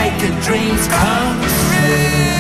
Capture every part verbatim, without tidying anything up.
making dreams come true.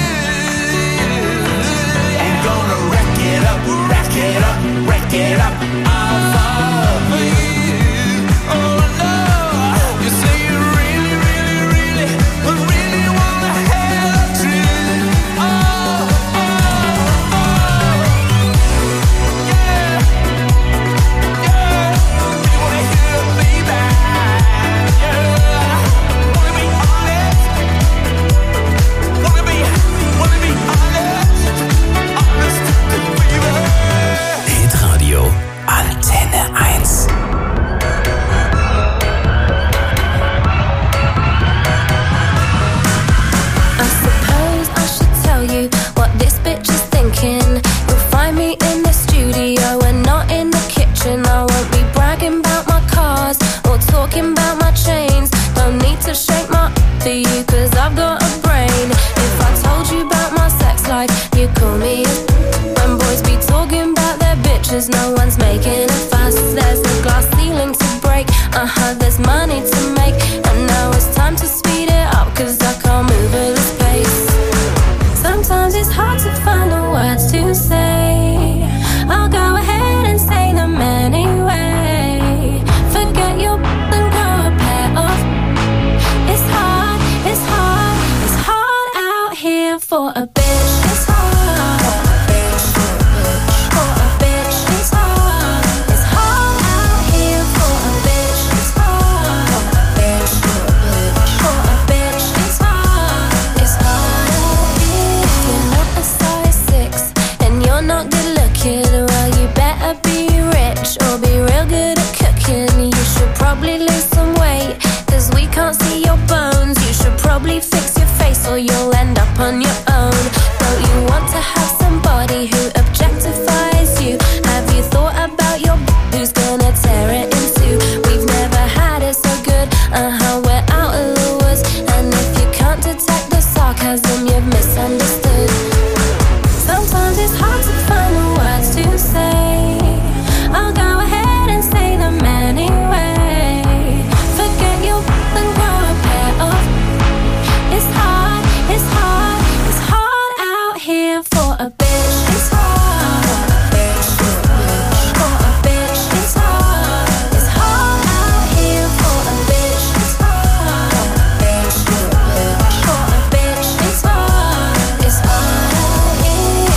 I'm gonna wreck it up, wreck it up, wreck it up, all for you. Oh no, you say you really, really, really, really wanna have a dream. Oh, oh, oh, yeah, yeah. You wanna hear me back, yeah. Wanna be honest, wanna be, wanna be honest, honest to the fever. Hitradio Antenne eins. I suppose I should tell you what this bitch is thinking. You'll find me in the studio and not in the kitchen. I won't be bragging about my cars or talking about my chains. Don't need to shake my for you, cause I've got a brain. If I told you about my sex life, you'd call me a when boys be talking about their bitches, no one's making a fuss. There's a glass ceiling to break, uh-huh, there's money to make. And now it's time to speed it up, cause I can't move at this pace. Sometimes it's hard to find the words to say. I'll go ahead and say them anyway. Forget your and grow a pair of. It's hard, it's hard, it's hard out here for a bitch. It's hard for a bitch, for a bitch. It's hard, it's hard out here for a bitch. It's hard for a bitch, for a bitch. It's hard, it's hard out here. If you're not a size six and you're not good looking, well you better be rich or be real good at cooking. You should probably lose some weight, cause we can't see your bones. You should probably fix your face or you'll end up on your own. Don't you want to have somebody who objectifies you? Have you thought about your b- who's gonna tear it in two? We've never had it so good, uh-huh, we're out of the woods. And if you can't detect the sarcasm, you've misunderstood. Sometimes it's hard to find the words to say. I'll go ahead and say them anyway. Forget your b- and grow a pair of. It's hard, it's hard, it's hard out here for a bitch. It's hard for a bitch, for a bitch. It's hard, it's hard out here for a bitch. It's hard for a bitch, for a bitch. It's hard, it's hard out here.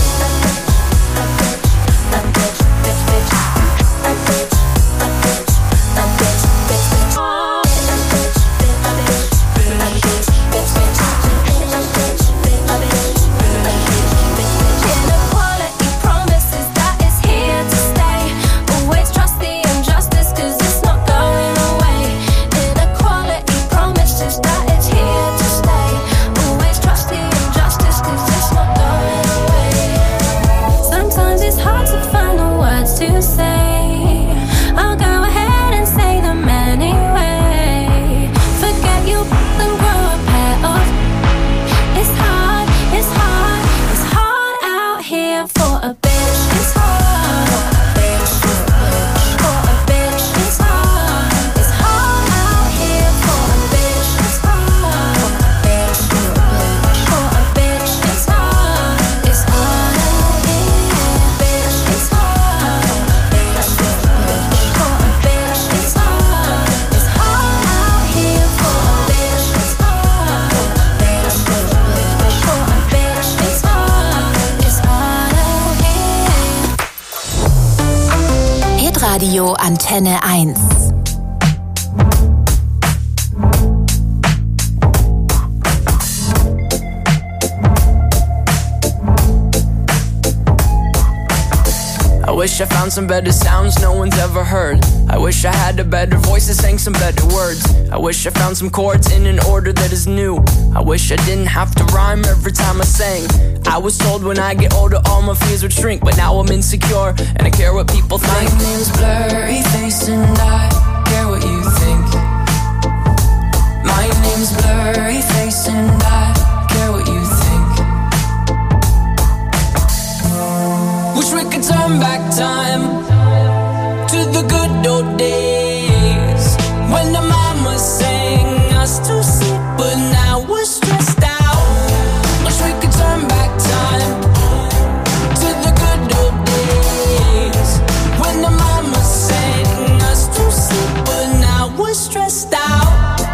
A bitch, a bitch, bitch, bitch. A bitch, a bitch, a bitch, bitch, bitch. A bitch, a bitch, a bitch, bitch, bitch. A bitch, a bitch, a bitch, bitch, bitch. Inequality promises that it's here to stay. Always trust the injustice, cause it's not going away. Inequality promises that it's here to stay. Always trust the injustice, cause it's not going away. Sometimes it's hard to find the words to say. I'll go ahead and say them anyway. Forget you and grow a pair of. It's hard, it's hard, it's hard out here for a bitch. It's hard for a bitch, for a bitch. It's hard, it's hard out here for a bitch. It's hard for a bitch, for a bitch. It's hard, it's hard out here, bitch. It's hard for a bitch, for a bitch. It's hard, it's hard out here for a bitch. It's hard for a bitch, for a bitch. It's hard, it's hard out here. Hitradio Antenne eins. I wish I found some better sounds no one's ever heard. I wish I had a better voice that sang some better words. I wish I found some chords in an order that is new. I wish I didn't have to rhyme every time I sang. I was told when I get older all my fears would shrink, but now I'm insecure and I care what people think. My name's Blurry Face and I care what you think. My name's Blurry Face and I care what you think. Wish we could turn back time to the good old days when the mama sang us to sleep but now we're stressed out. Wish we could turn back time to the good old days when the mama sang us to sleep, but now we're stressed out.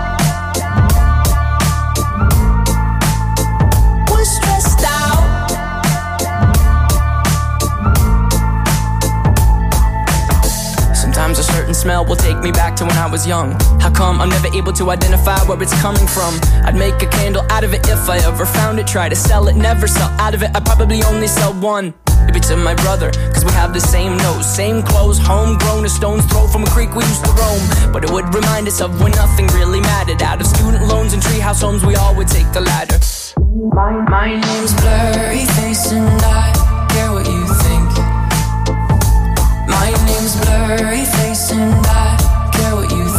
We're stressed out. Sometimes a certain smell will take me back to when I was young. How come I'm never able to identify where it's coming from? I'd make a candle out of it if I ever found it. Try to sell it, never sell out of it. I'd probably only sell one. Maybe to my brother, cause we have the same nose, same clothes, homegrown, a stone's throw from a creek we used to roam. But it would remind us of when nothing really mattered. Out of student loans and treehouse homes, we all would take the ladder. My, my name's Blurry Face and I care what you think. My name's Blurry Face and I care what you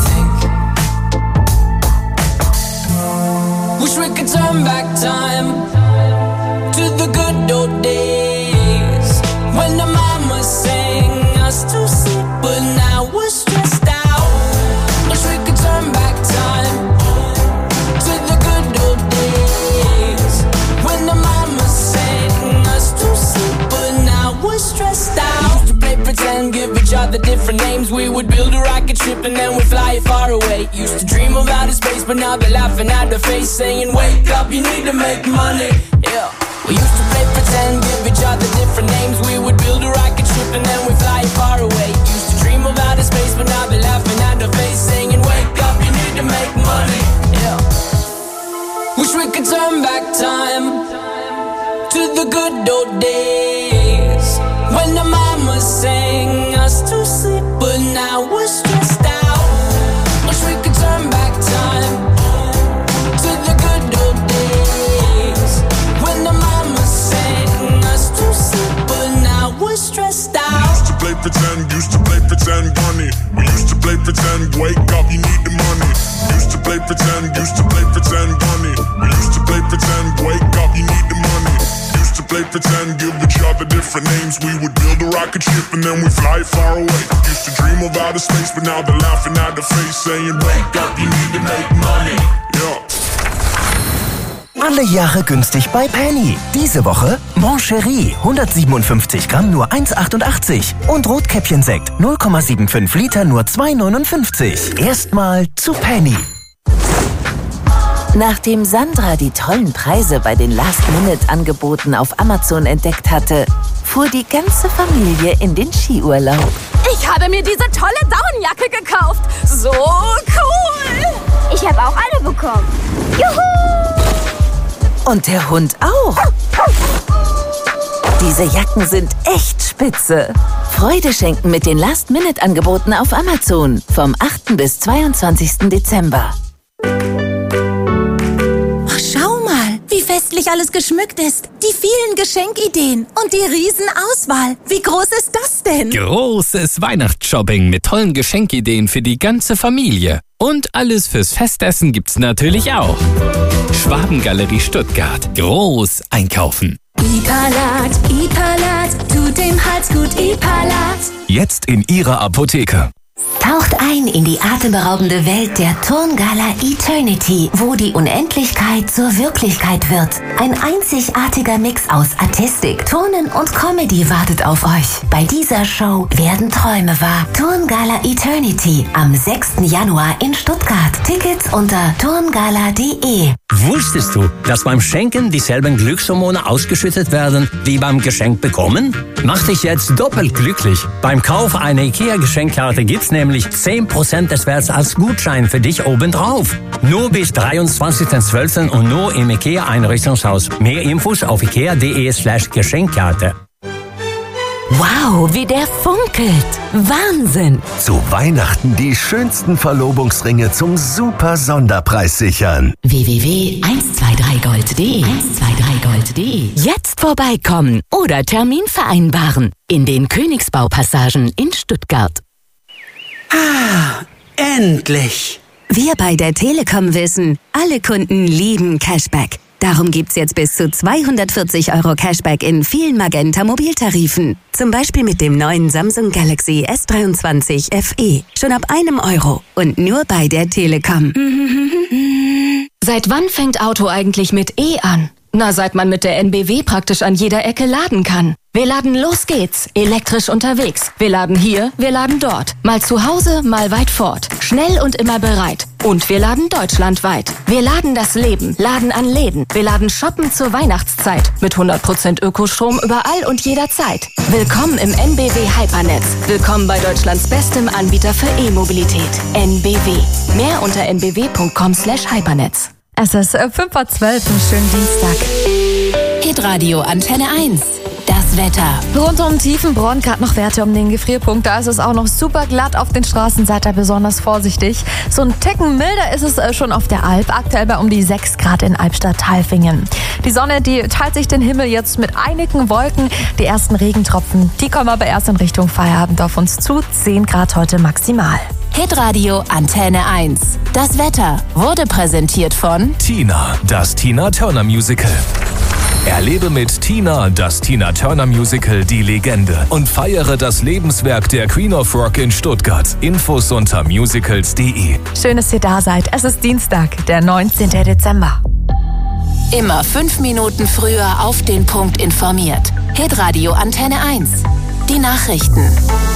think. Wish we could turn back time to the good old days when the mama sang us to sleep, but now we're stressed out. Wish we could turn back time to the good old days when the mama sang us to sleep, but now we're stressed out. Used to play pretend, give each other different names. We would build a rocket ship and then we'd fly it far away. Used to dream of outer space, but now they're laughing at the face, saying, wake up, you need to make money. Yeah. We used to play pretend, give each other different names. We would build a rocket ship and then we'd fly it far away. Used to dream of outer space, but now they're laughing at the face, saying, wake up, you need to make money. Yeah. Wish we could turn back time to the good old days when the mama sang us to sleep, but now we're stressed out. Wish we could turn back time to the good old days when the mama sang us to sleep, but now we're stressed out. Used to play pretend, used to play pretend, bunny. We used to play pretend, wake up, you need the money. Used to play pretend, used to play pretend, bunny. We used to play pretend, wake up, you need the money. Used to play pretend, give each other different names. We would build a rocket ship and then we fly far away. Used to dream of outer space, but now they're laughing at the face, saying, wake up, you need to make money. Yeah. Alle Jahre günstig bei Penny. Diese Woche Mon Chéri, hundertsiebenundfünfzig Gramm nur eins achtundachtzig. Und Rotkäppchensekt, null Komma fünfundsiebzig Liter nur zwei neunundfünfzig. Erstmal zu Penny. Nachdem Sandra die tollen Preise bei den Last-Minute-Angeboten auf Amazon entdeckt hatte, fuhr die ganze Familie in den Skiurlaub. Ich habe mir diese tolle Daunenjacke gekauft. So cool! Ich habe auch eine bekommen. Juhu! Und der Hund auch. Diese Jacken sind echt spitze. Freude schenken mit den Last-Minute-Angeboten auf Amazon vom achten bis zweiundzwanzigsten Dezember. Schau mal, wie festlich alles geschmückt ist. Die vielen Geschenkideen und die Riesenauswahl. Wie groß ist das denn? Großes Weihnachtsshopping mit tollen Geschenkideen für die ganze Familie. Und alles fürs Festessen gibt's natürlich auch. Schwabengalerie Stuttgart. Groß einkaufen. Ipalat, Ipalat, tut dem Hals gut, Ipalat. Jetzt in Ihrer Apotheke. Taucht ein in die atemberaubende Welt der Turngala Eternity, wo die Unendlichkeit zur Wirklichkeit wird. Ein einzigartiger Mix aus Artistik, Turnen und Comedy wartet auf euch. Bei dieser Show werden Träume wahr. Turngala Eternity am sechsten Januar in Stuttgart. Tickets unter turngala punkt de. Wusstest du, dass beim Schenken dieselben Glückshormone ausgeschüttet werden wie beim Geschenk bekommen? Mach dich jetzt doppelt glücklich. Beim Kauf einer IKEA-Geschenkkarte gibt's nämlich zehn Prozent des Werts als Gutschein für dich obendrauf. Nur bis dreiundzwanzigsten zwölften und nur im IKEA-Einrichtungshaus. Mehr Infos auf ikea punkt de slash Geschenkkarte. Wow, wie der funkelt. Wahnsinn. Zu Weihnachten die schönsten Verlobungsringe zum super Sonderpreis sichern. w w w punkt eins zwei drei gold punkt de eins zwei drei gold punkt de. Jetzt vorbeikommen oder Termin vereinbaren in den Königsbaupassagen in Stuttgart. Ah, endlich! Wir bei der Telekom wissen, alle Kunden lieben Cashback. Darum gibt's jetzt bis zu zweihundertvierzig Euro Cashback in vielen Magenta-Mobiltarifen. Zum Beispiel mit dem neuen Samsung Galaxy S dreiundzwanzig F E. Schon ab einem Euro. Und nur bei der Telekom. Seit wann fängt Auto eigentlich mit E an? Na, seit man mit der N B W praktisch an jeder Ecke laden kann. Wir laden Los geht's, elektrisch unterwegs. Wir laden hier, wir laden dort. Mal zu Hause, mal weit fort. Schnell und immer bereit. Und wir laden deutschlandweit. Wir laden das Leben, laden an Läden. Wir laden shoppen zur Weihnachtszeit. Mit hundert Prozent Ökostrom überall und jederzeit. Willkommen im N B W Hypernetz. Willkommen bei Deutschlands bestem Anbieter für E-Mobilität. N B W. Mehr unter n b w punkt com slash hypernetz. Es ist fünf vor zwölf, einen schönen Dienstag. Hitradio Antenne eins. Das Wetter. Rund um Tiefenbronn gerade noch Werte um den Gefrierpunkt. Da ist es auch noch super glatt auf den Straßen. Seid da besonders vorsichtig. So ein Ticken milder ist es schon auf der Alp. Aktuell bei um die sechs Grad in Albstadt-Tailfingen. Die Sonne, die teilt sich den Himmel jetzt mit einigen Wolken. Die ersten Regentropfen, die kommen aber erst in Richtung Feierabend auf uns zu. zehn Grad heute maximal. Hitradio Antenne eins. Das Wetter wurde präsentiert von Tina, das Tina Turner Musical. Erlebe mit Tina das Tina Turner Musical Die Legende und feiere das Lebenswerk der Queen of Rock in Stuttgart. Infos unter musicals punkt de. Schön, dass ihr da seid. Es ist Dienstag, der neunzehnten Dezember. Immer fünf Minuten früher auf den Punkt informiert. Hitradio Antenne eins. Die Nachrichten.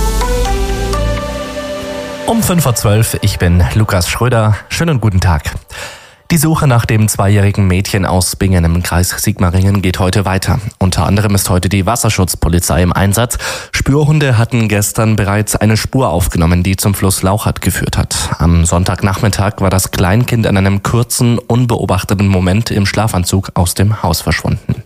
Um fünf vor zwölf, ich bin Lukas Schröder. Schönen guten Tag. Die Suche nach dem zweijährigen Mädchen aus Bingen im Kreis Sigmaringen geht heute weiter. Unter anderem ist heute die Wasserschutzpolizei im Einsatz. Spürhunde hatten gestern bereits eine Spur aufgenommen, die zum Fluss Lauchert geführt hat. Am Sonntagnachmittag war das Kleinkind in einem kurzen, unbeobachteten Moment im Schlafanzug aus dem Haus verschwunden.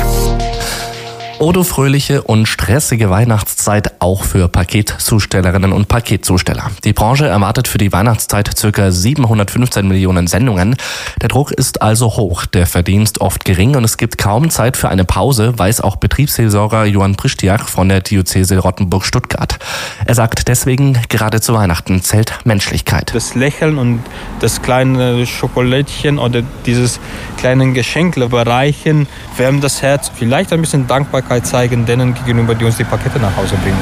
Odo fröhliche und stressige Weihnachtszeit auch für Paketzustellerinnen und Paketzusteller. Die Branche erwartet für die Weihnachtszeit ca. siebenhundertfünfzehn Millionen Sendungen. Der Druck ist also hoch, der Verdienst oft gering und es gibt kaum Zeit für eine Pause, weiß auch Betriebsseelsorger Johann Pristiak von der Diözese Rottenburg-Stuttgart. Er sagt deswegen, gerade zu Weihnachten zählt Menschlichkeit. Das Lächeln und das kleine Schokolädchen oder dieses kleine Geschenkle bereichen, wärmt das Herz, vielleicht ein bisschen Dankbarkeit zeigen denen gegenüber, die uns die Pakete nach Hause bringen.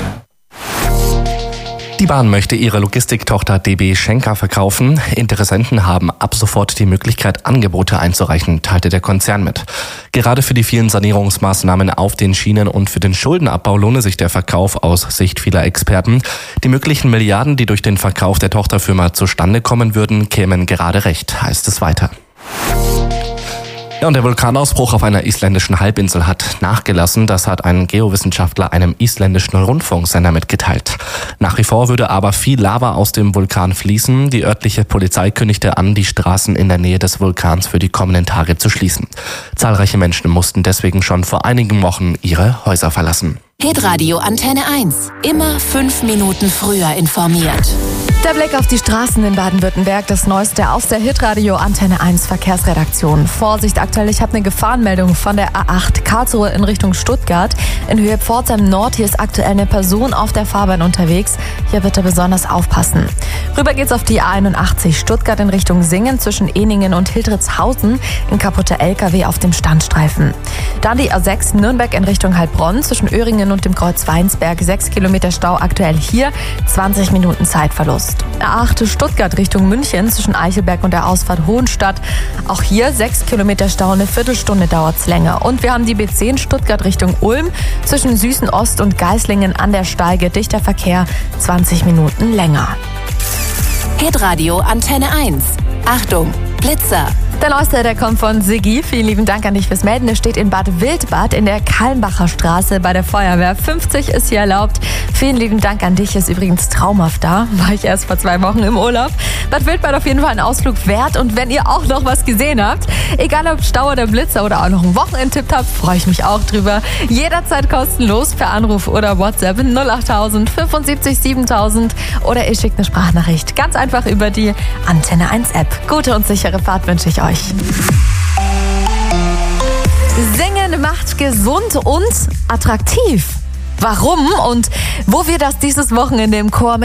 Die Bahn möchte ihre Logistiktochter D B Schenker verkaufen. Interessenten haben ab sofort die Möglichkeit, Angebote einzureichen, teilte der Konzern mit. Gerade für die vielen Sanierungsmaßnahmen auf den Schienen und für den Schuldenabbau lohne sich der Verkauf aus Sicht vieler Experten. Die möglichen Milliarden, die durch den Verkauf der Tochterfirma zustande kommen würden, kämen gerade recht, heißt es weiter. Ja, und der Vulkanausbruch auf einer isländischen Halbinsel hat nachgelassen. Das hat ein Geowissenschaftler einem isländischen Rundfunksender mitgeteilt. Nach wie vor würde aber viel Lava aus dem Vulkan fließen. Die örtliche Polizei kündigte an, die Straßen in der Nähe des Vulkans für die kommenden Tage zu schließen. Zahlreiche Menschen mussten deswegen schon vor einigen Wochen ihre Häuser verlassen. Hitradio Antenne eins. Immer fünf Minuten früher informiert. Der Blick auf die Straßen in Baden-Württemberg, das Neueste aus der Hitradio Antenne eins Verkehrsredaktion. Vorsicht aktuell, ich habe eine Gefahrenmeldung von der A acht Karlsruhe in Richtung Stuttgart. In Höhe Pforzheim Nord, hier ist aktuell eine Person auf der Fahrbahn unterwegs. Hier bitte besonders aufpassen. Rüber geht's auf die A einundachtzig Stuttgart in Richtung Singen zwischen Eningen und Hildritzhausen. Ein kaputter L K W auf dem Standstreifen. Dann die A sechs Nürnberg in Richtung Heilbronn zwischen Öhringen und dem Kreuz Weinsberg. sechs Kilometer Stau aktuell hier, zwanzig Minuten Zeitverlust. A acht Stuttgart Richtung München zwischen Eichelberg und der Ausfahrt Hohenstadt. Auch hier sechs Kilometer Stau, eine Viertelstunde dauert's länger. Und wir haben die B zehn Stuttgart Richtung Ulm zwischen Süßen Ost und Geislingen an der Steige. Dichter Verkehr, zwanzig Minuten länger. Hitradio Antenne eins. Achtung, Blitzer. Der Neueste, der kommt von Siggi. Vielen lieben Dank an dich fürs Melden. Der steht in Bad Wildbad in der Kallenbacher Straße bei der Feuerwehr. fünfzig ist hier erlaubt. Vielen lieben Dank an dich. Ist übrigens traumhaft da. War ich erst vor zwei Wochen im Urlaub. Bad Wildbad auf jeden Fall ein Ausflug wert. Und wenn ihr auch noch was gesehen habt, egal ob Stau oder Blitzer oder auch noch einen Wochenendtipp habt, freue ich mich auch drüber. Jederzeit kostenlos per Anruf oder WhatsApp null achttausend fünfundsiebzig siebentausend oder ihr schickt eine Sprachnachricht. Ganz einfach über die Antenne eins App. Gute und sichere Fahrt wünsche ich euch. Singen macht gesund und attraktiv. Warum und wo wir das dieses Wochenende im Chor mit